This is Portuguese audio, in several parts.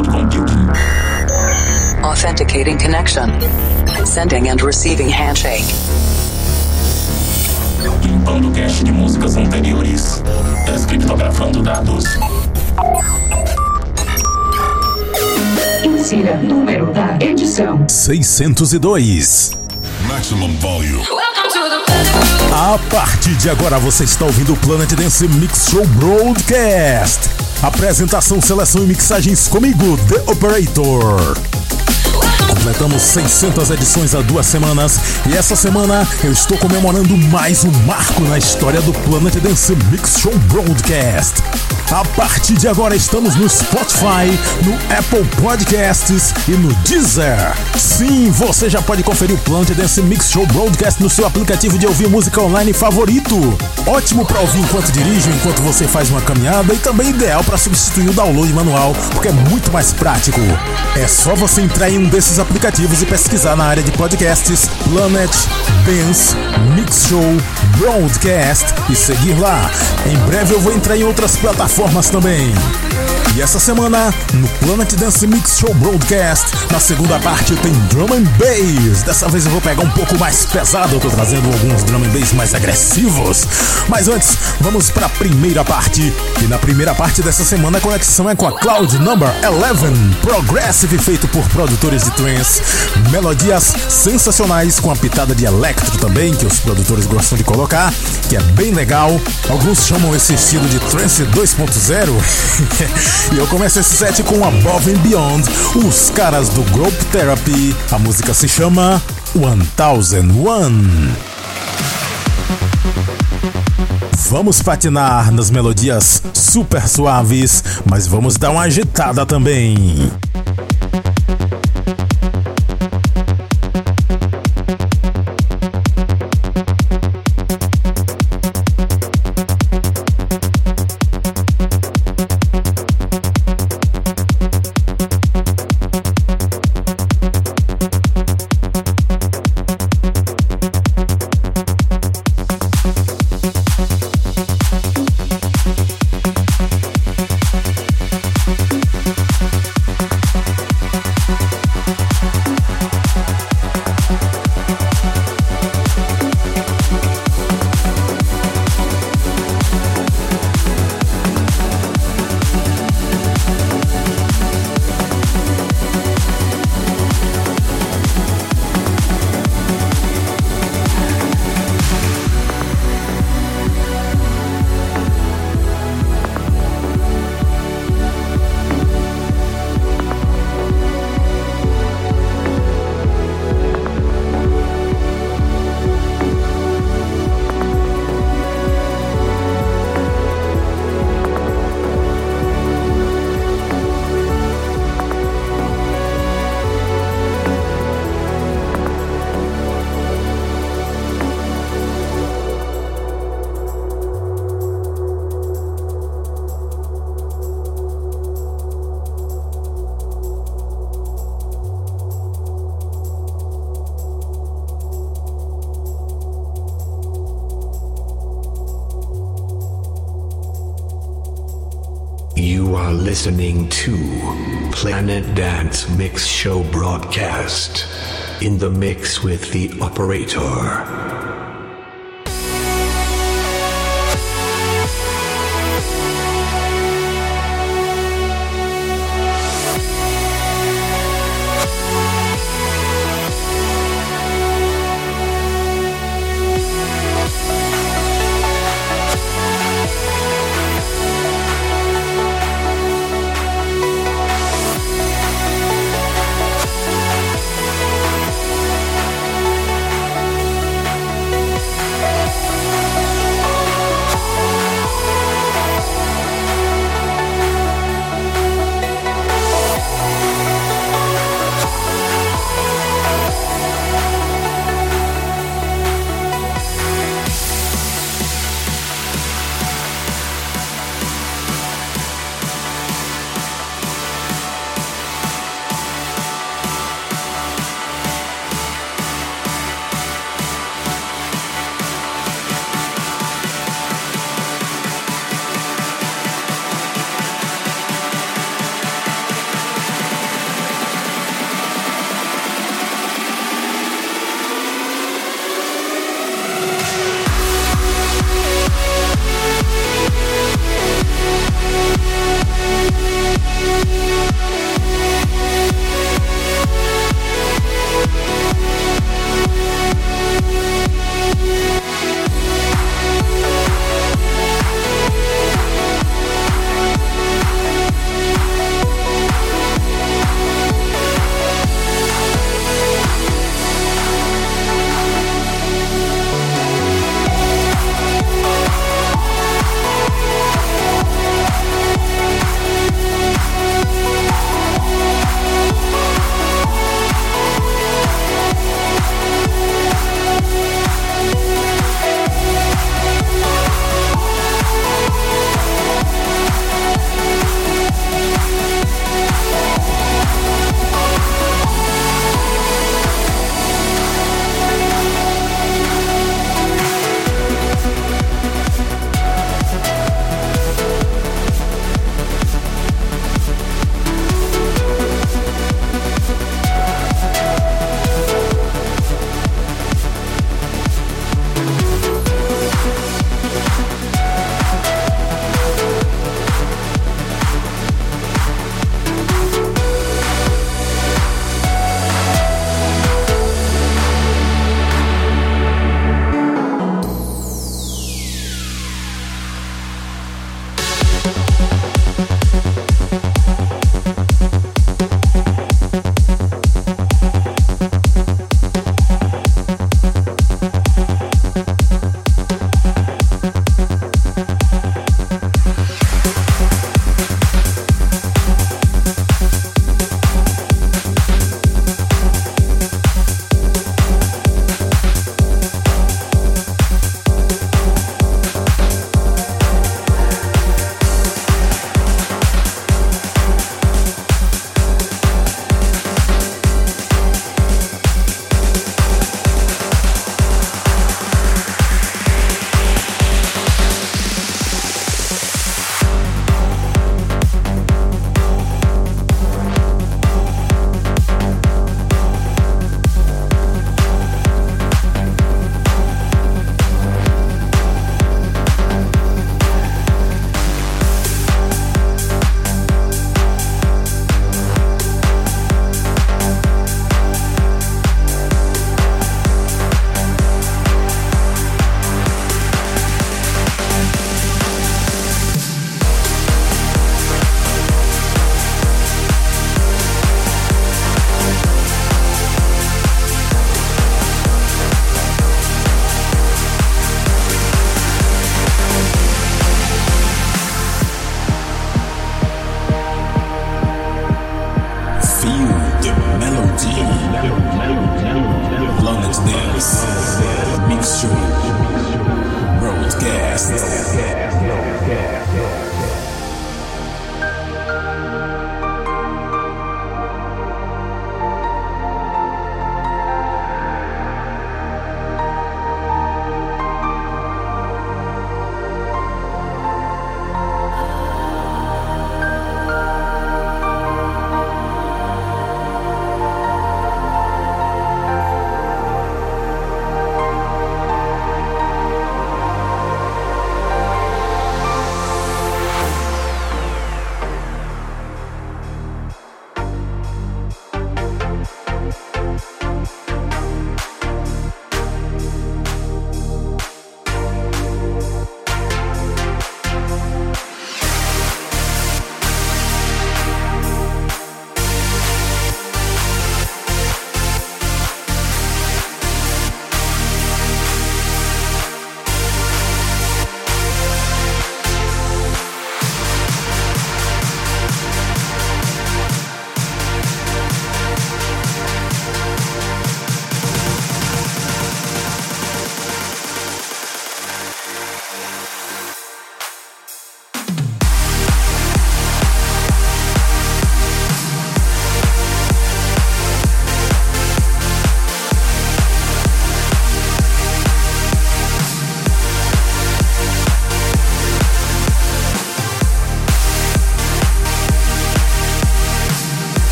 cloud computing. Authenticating connection. Sending and receiving handshake. Limpando cache de músicas anteriores. Descriptografando dados. Insira número da edição 602. Maximum volume. A partir de agora você está ouvindo o Planet Dance Mix Show Broadcast. Apresentação, seleção e mixagens comigo, The Operator. Completamos 600 edições há 2 semanas e essa semana eu estou comemorando mais um marco na história do Planet Dance Mix Show Broadcast. A partir de agora estamos no Spotify, no Apple Podcasts e no Deezer. Sim, você já pode conferir o Planet Dance Mix Show Broadcast no seu aplicativo de ouvir música online favorito. Ótimo para ouvir enquanto dirige, enquanto você faz uma caminhada e também ideal para substituir o download manual, porque é muito mais prático. É só você entrar em um desses aplicativos e pesquisar na área de podcasts Planet Dance Mix Show Broadcast e seguir lá. Em breve eu vou entrar em outras plataformas também. E essa semana, no Planet Dance Mix Show Broadcast, na segunda parte tem Drum and Bass. Dessa vez eu vou pegar um pouco mais pesado, eu tô trazendo alguns Drum and Bass mais agressivos. Mas antes, vamos para a primeira parte. E na primeira parte dessa semana a conexão é com a Cloud Number 11, Progressive, feito por produtores de trance. Melodias sensacionais com a pitada de electro também, que os produtores gostam de colocar, que é bem legal. Alguns chamam esse estilo de trance 2.0. E eu começo esse set com Above and Beyond, os caras do Group Therapy. A música se chama 1001. Vamos patinar nas melodias super suaves, mas vamos dar uma agitada também. You are listening to Planet Dance Mix Show Broadcast. In the mix with the Operator.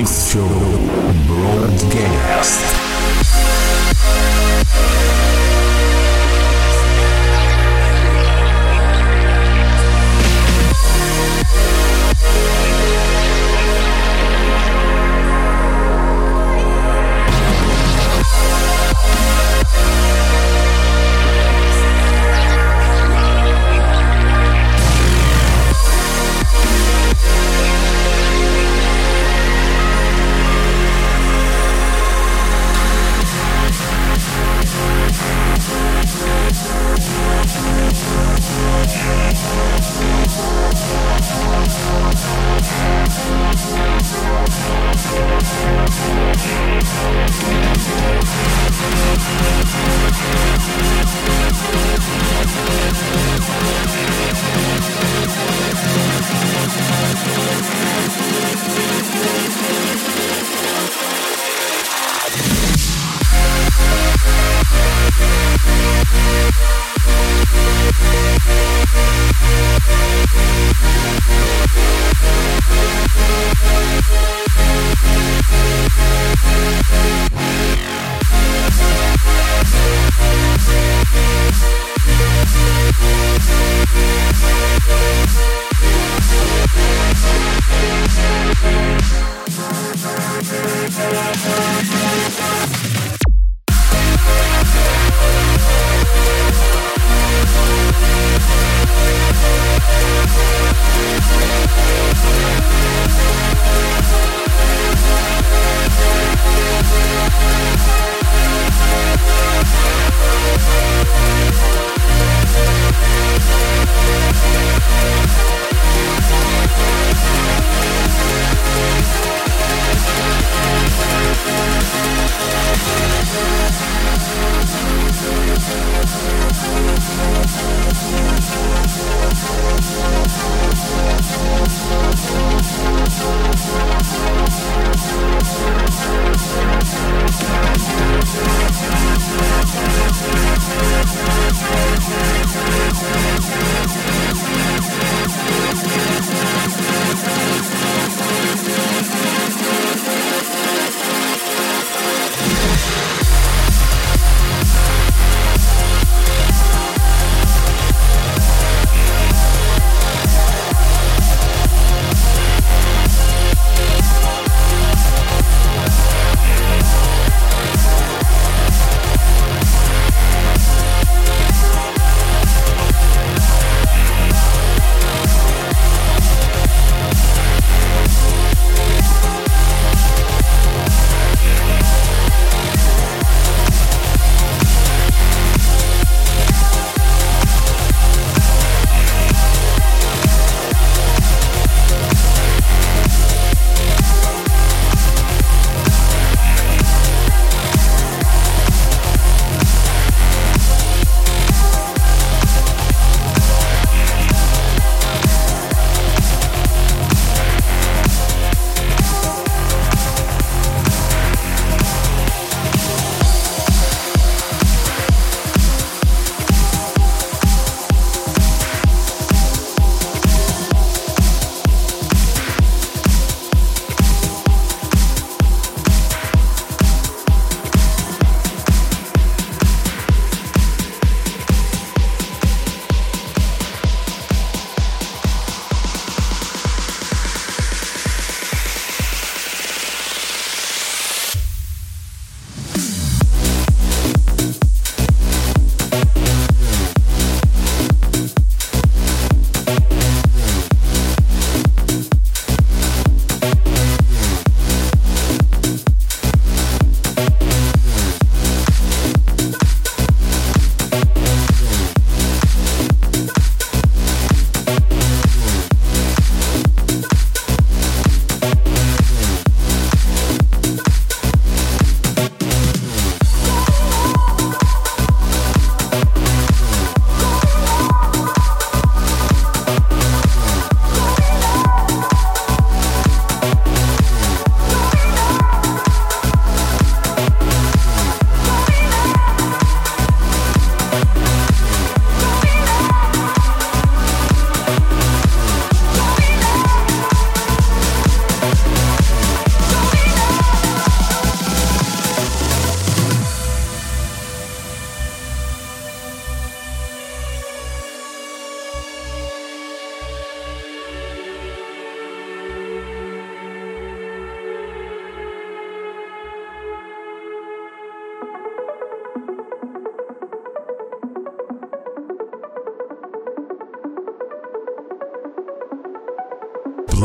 Mix Show Broadcast.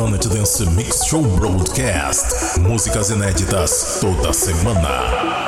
Planet Dance Mix Show Broadcast. Músicas inéditas toda semana.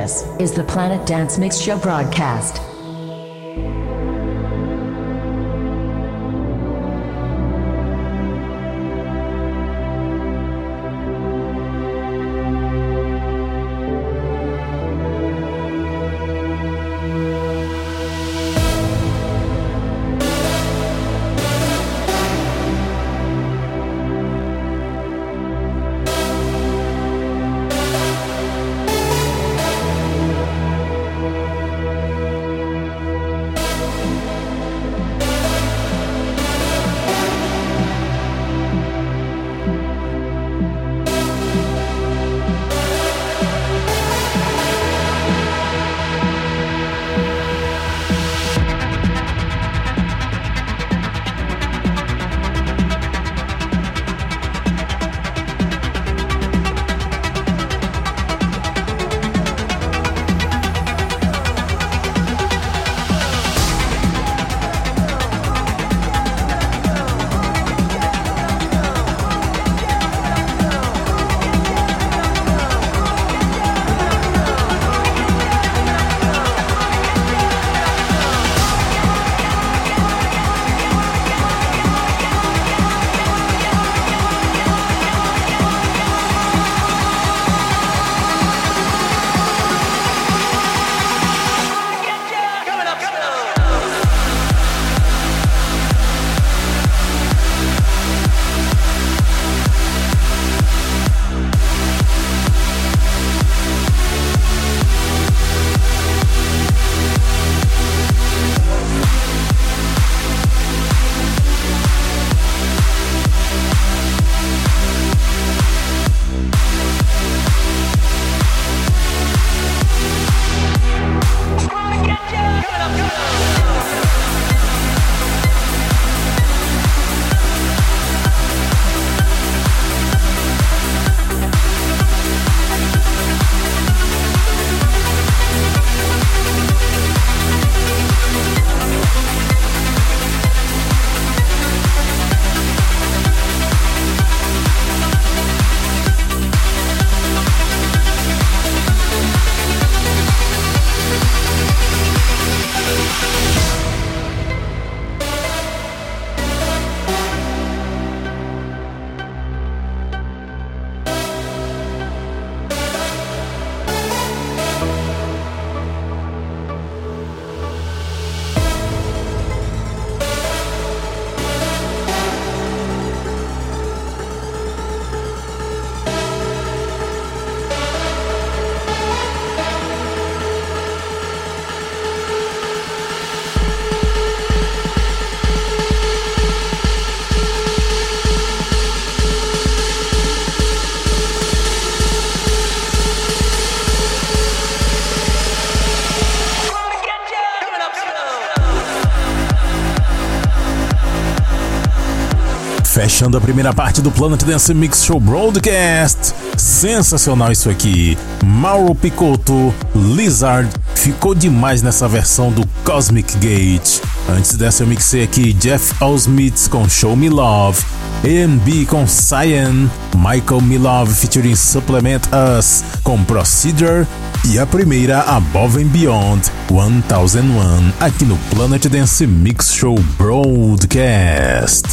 This is the Planet Dance Mix Show broadcast. Fechando a primeira parte do Planet Dance Mix Show Broadcast. Sensacional isso aqui. Mauro Picotto, Lizard, ficou demais nessa versão do Cosmic Gate. Antes dessa eu mixei aqui Jeff Smith com Show Me Love, A&B com Cyan, Michael Milove featuring Supplement Us com Procedure e a primeira Above and Beyond 1001 aqui no Planet Dance Mix Show Broadcast.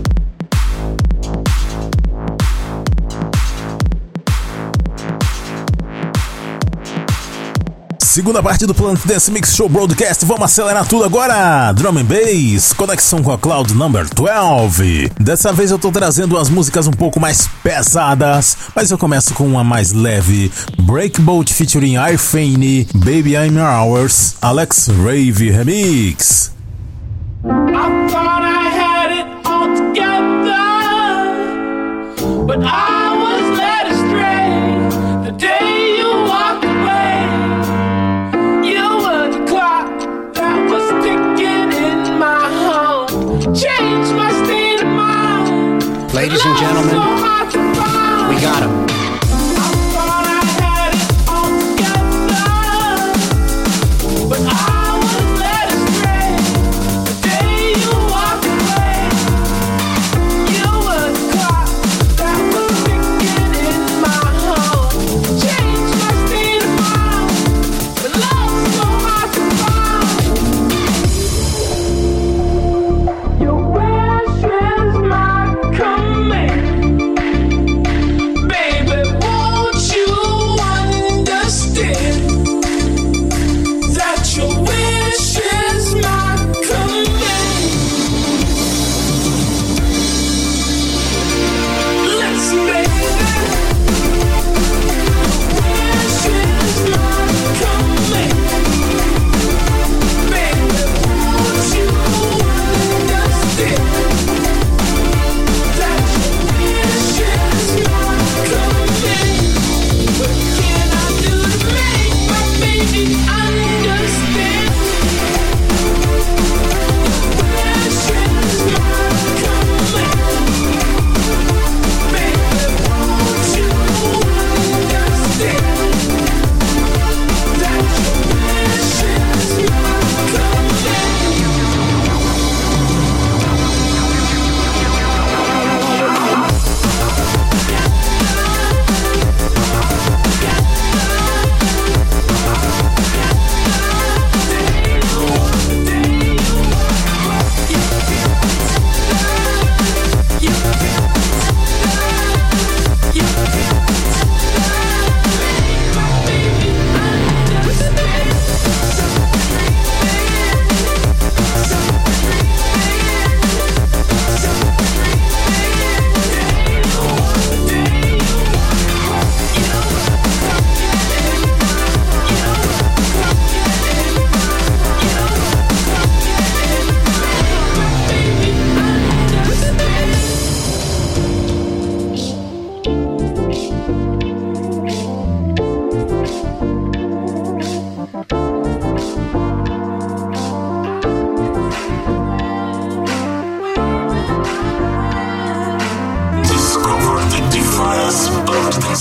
Segunda parte do Planet Dance Mix Show Broadcast, vamos acelerar tudo agora! Drum and Bass, conexão com a Cloud Number 12. Dessa vez eu tô trazendo umas músicas um pouco mais pesadas, mas eu começo com uma mais leve. Breakboat featuring Irfane, Baby I'm Ours, Alex Rave Remix. I thought I had it all together, but I was led astray the day you walked away. You were the clock that was ticking in my home, changed my state of mind. Ladies and gentlemen, we got him. Take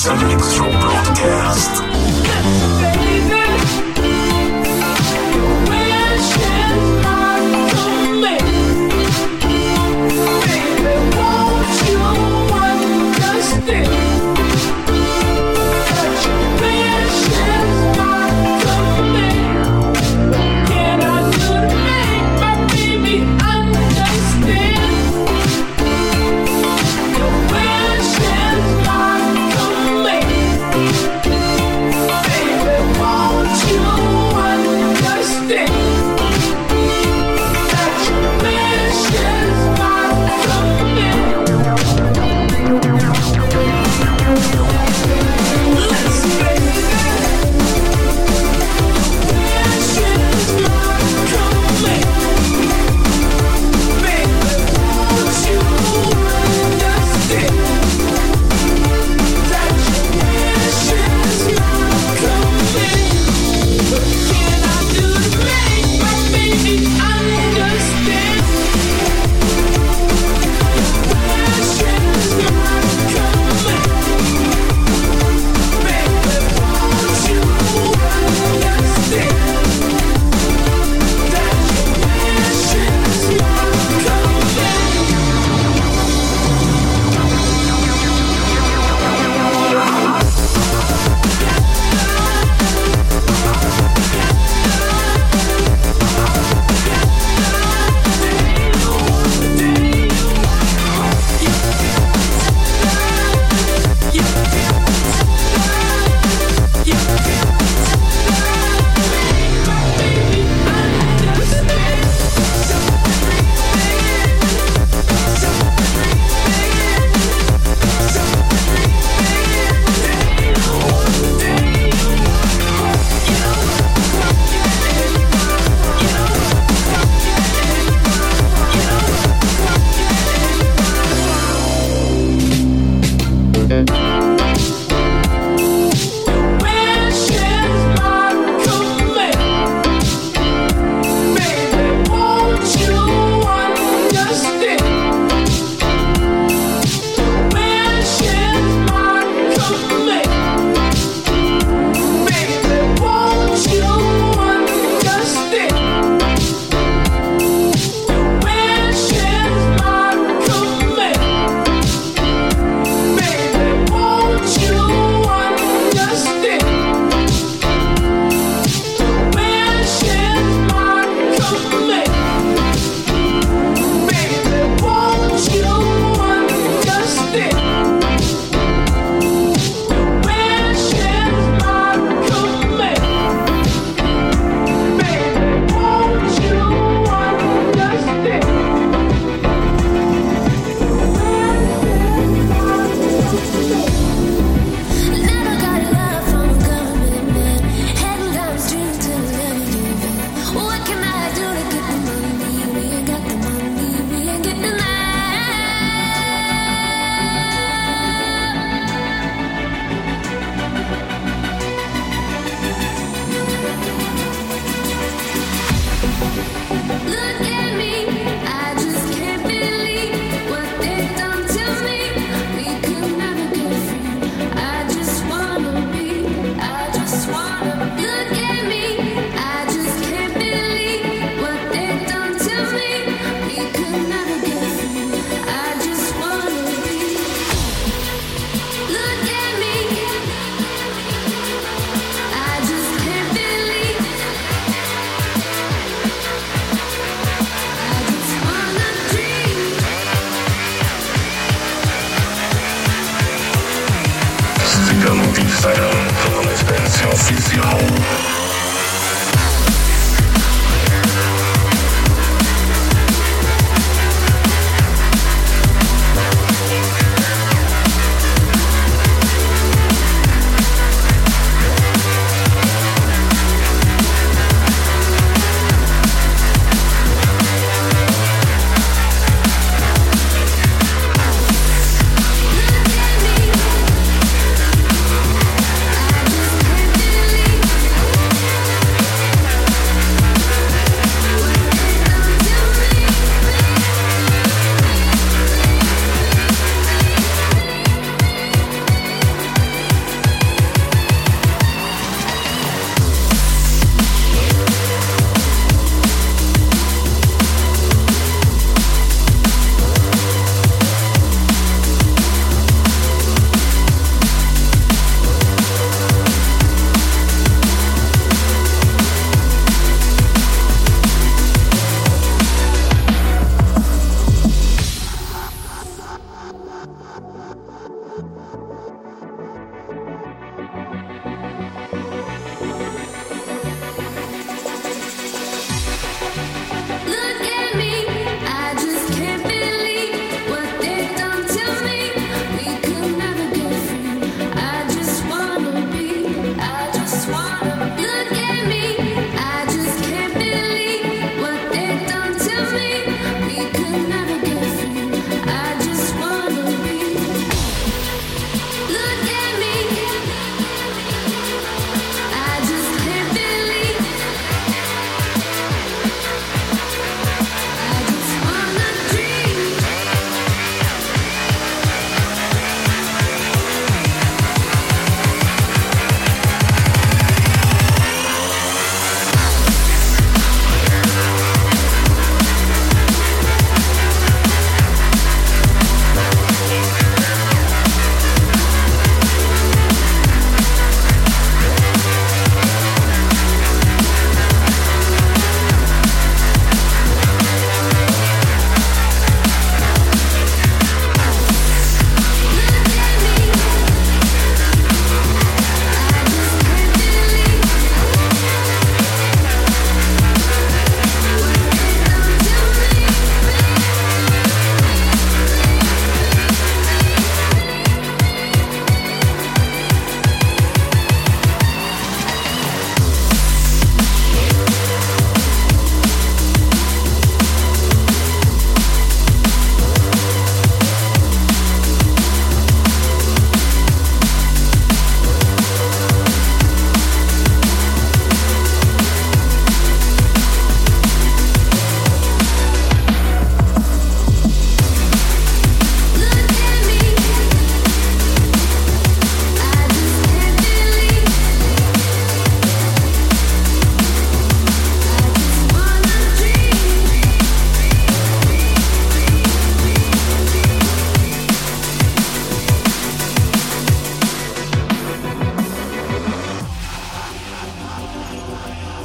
Dance Mix Show Broadcast.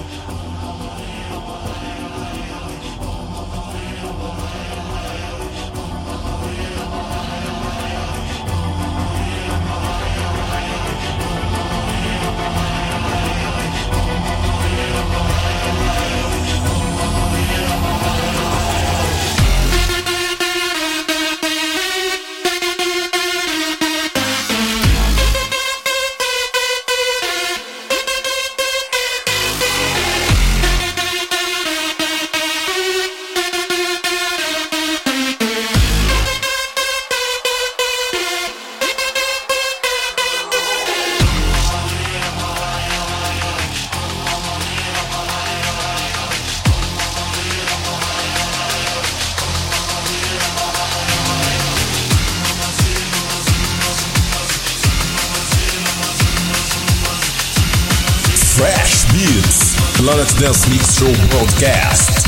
Fresh Beats, Planet Dance Mix Show Broadcast.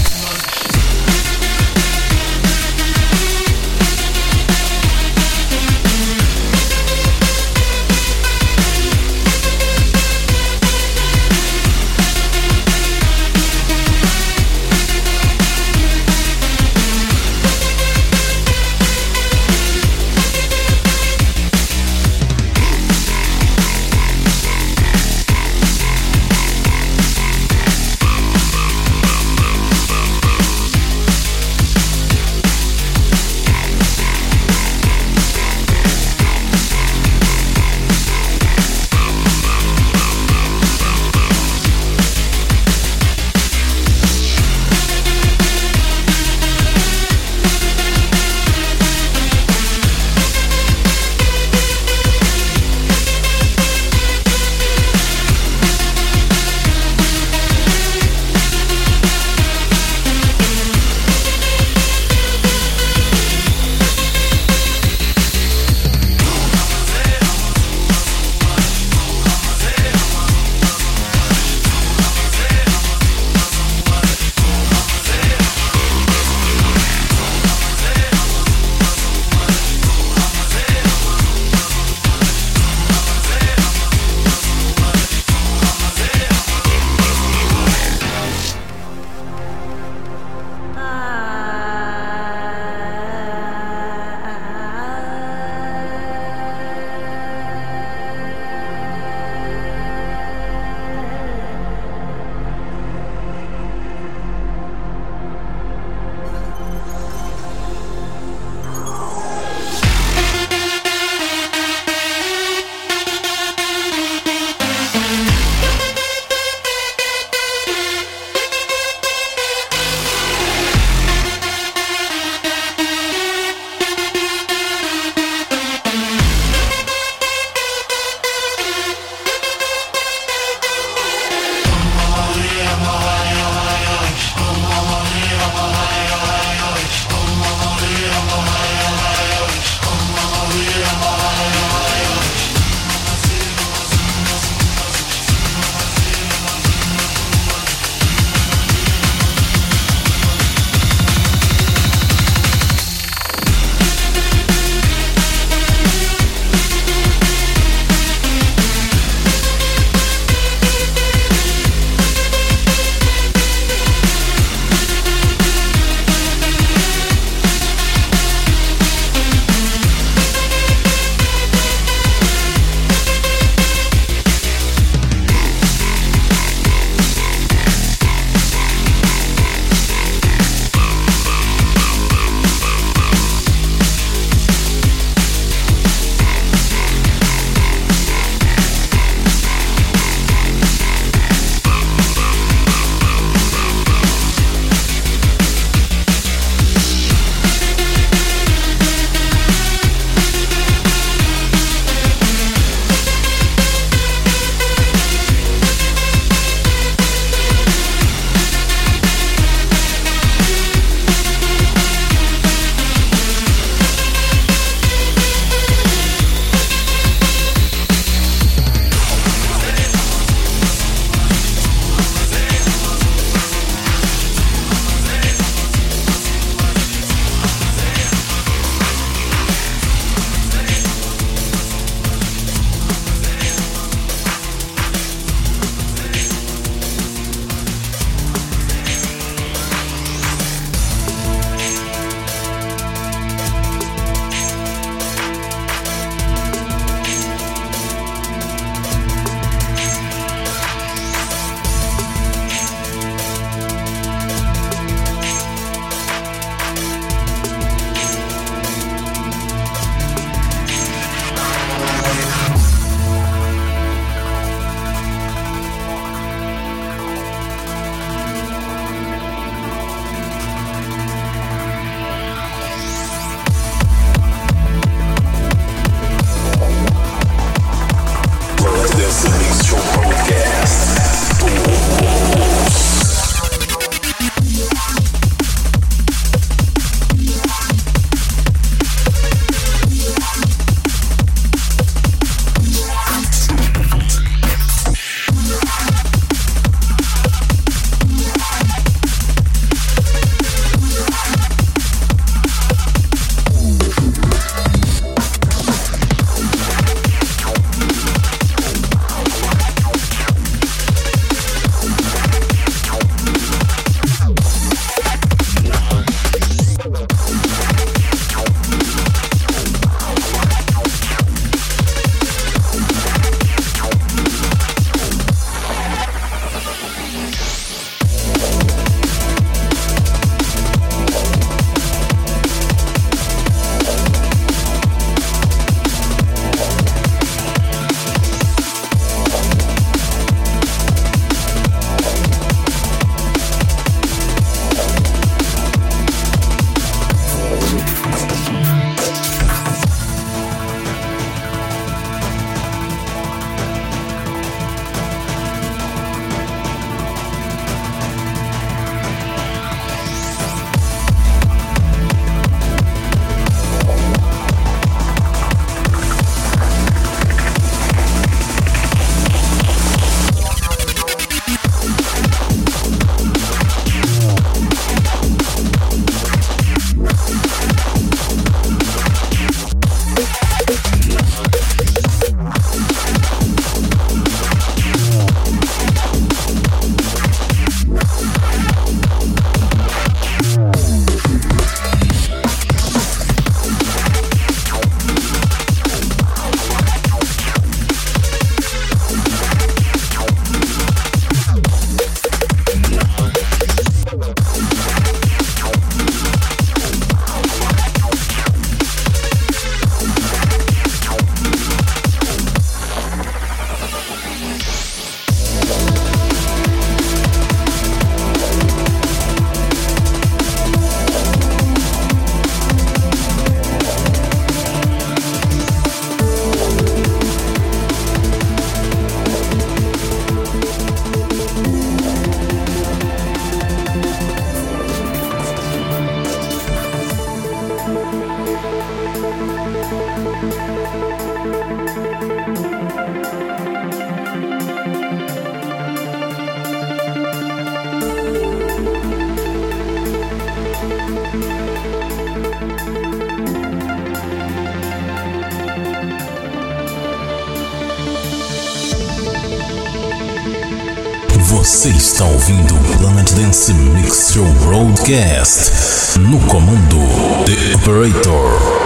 Você está ouvindo o Planet Dance Mix Show Broadcast. No comando, The Operator.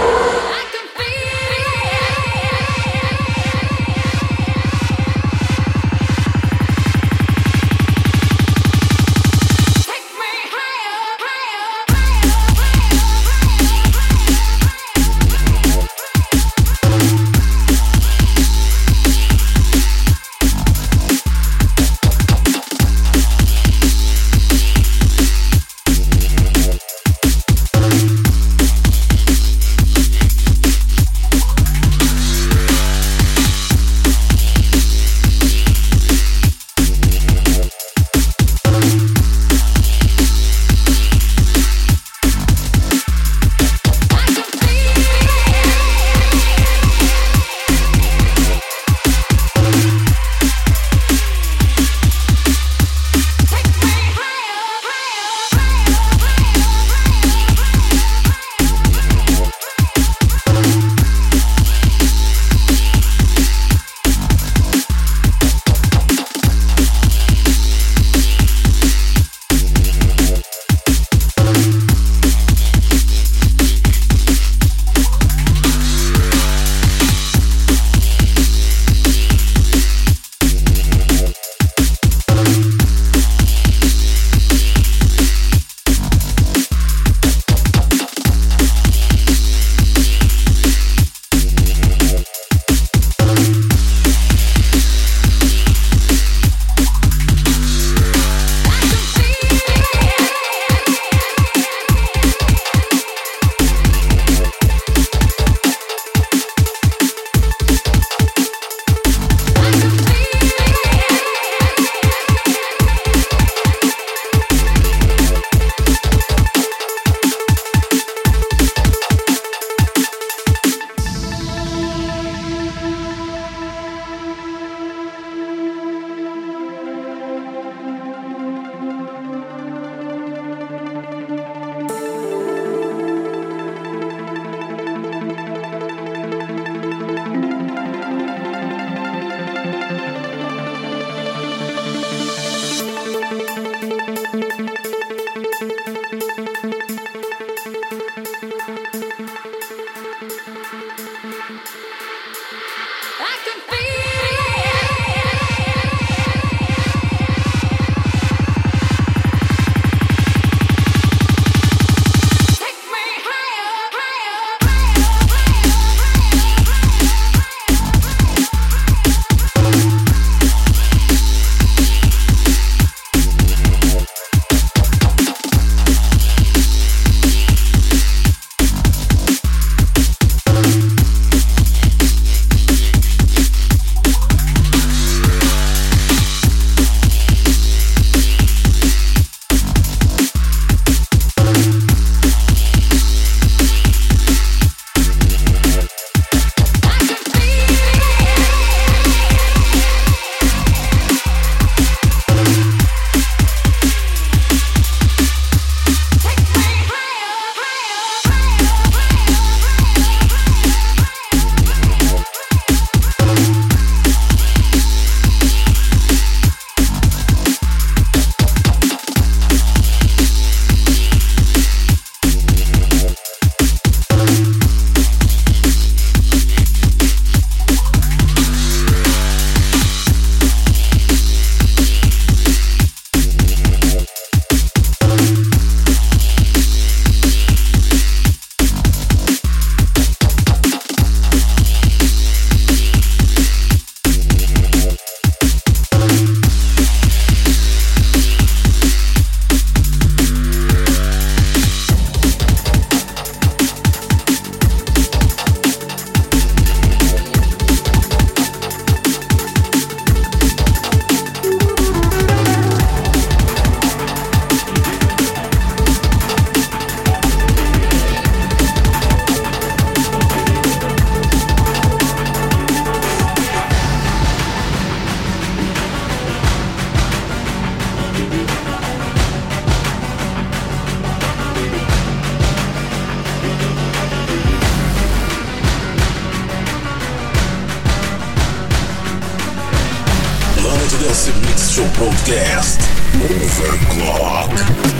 Dance Mix Show Broadcast Overclock.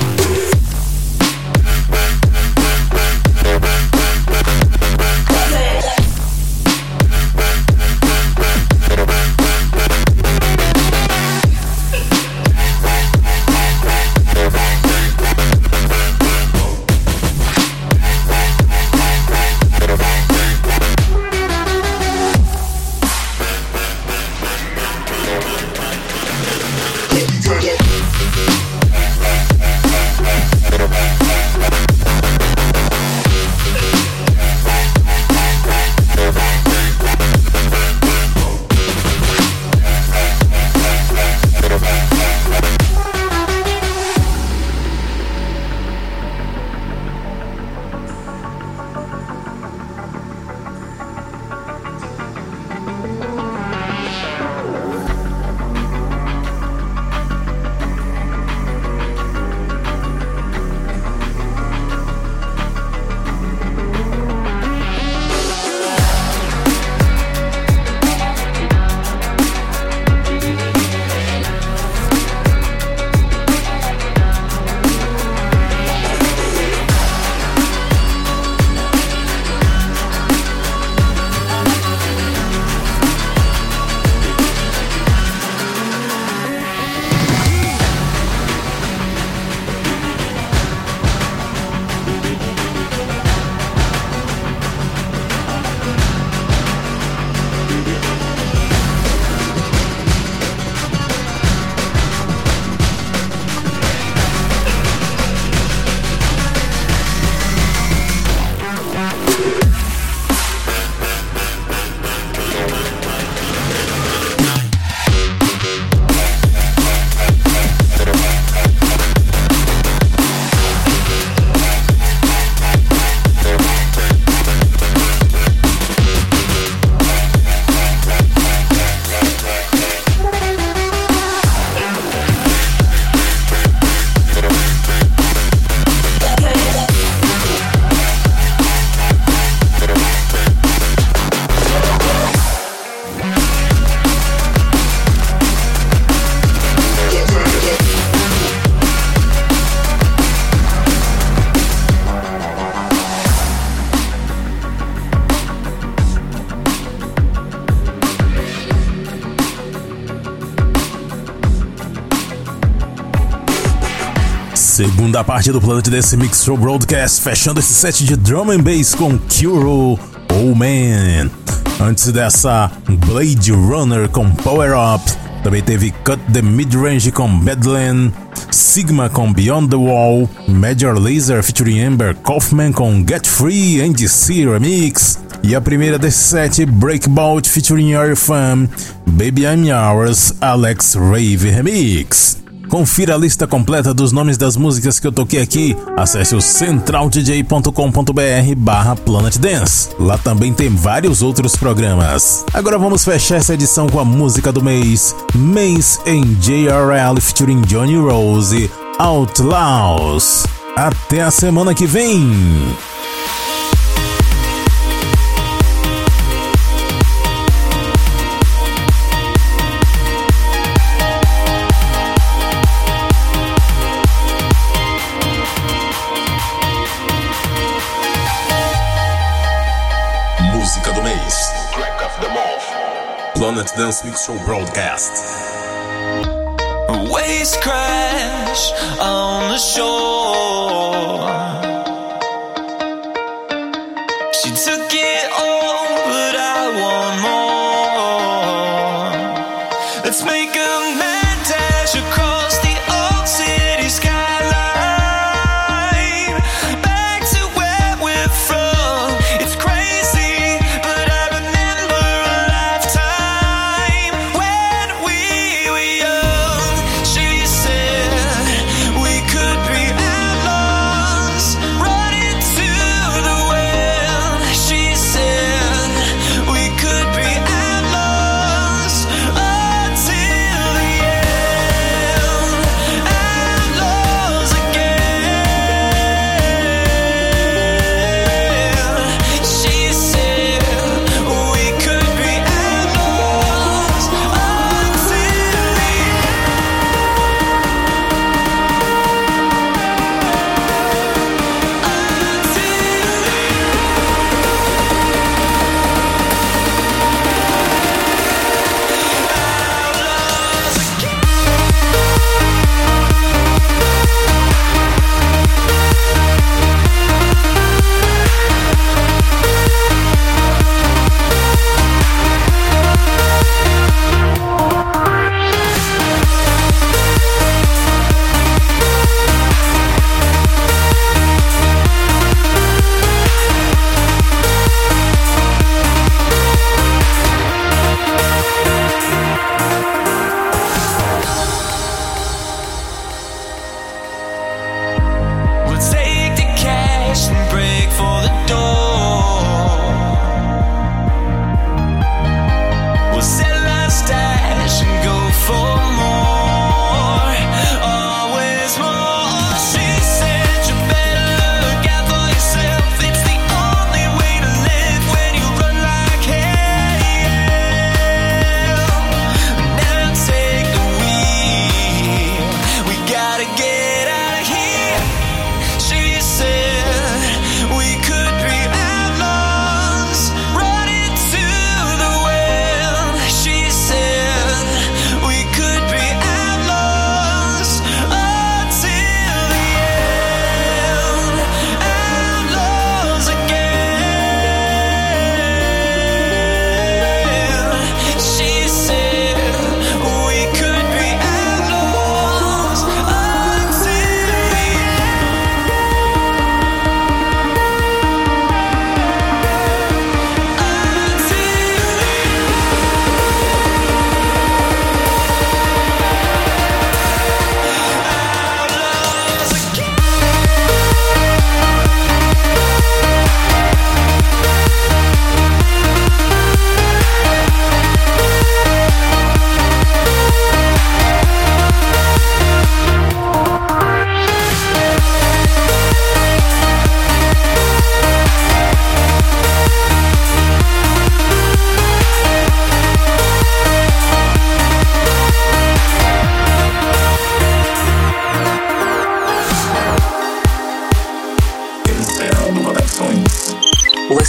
Segunda parte do Planet Dance Mix Show Broadcast, fechando esse set de drum and bass com Cure, Oh Man. Antes dessa, Blade Runner com Power Up. Também teve Cut the Midrange com Bedlam, Sigma com Beyond the Wall, Major Lazer featuring Amber Kaufman com Get Free NDC Remix. E a primeira desse set, Breakbout featuring Airfam, Baby I'm Yours, Alex Rave Remix. Confira a lista completa dos nomes das músicas que eu toquei aqui. Acesse o centraldj.com.br/Planet Dance. Lá também tem vários outros programas. Agora vamos fechar essa edição com a música do mês, Mace and JRL featuring Johnny Rose, Outlaws. Até a semana que vem! Música do mês, Track of the Month, Planet Dance Mix Show Broadcast. Waves crash on the shore. She took it all, but I want more. Let's make a mad dash across the old city skyline, back to where we're from. It's crazy, but I remember a lifetime when we were young. She said we could be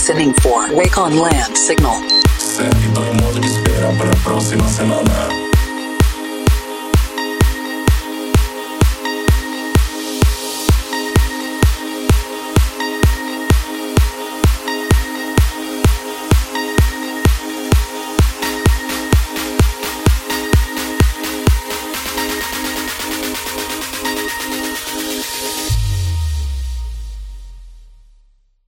listening for Wake on Land Signal. Servidor em modo de espera para a próxima semana.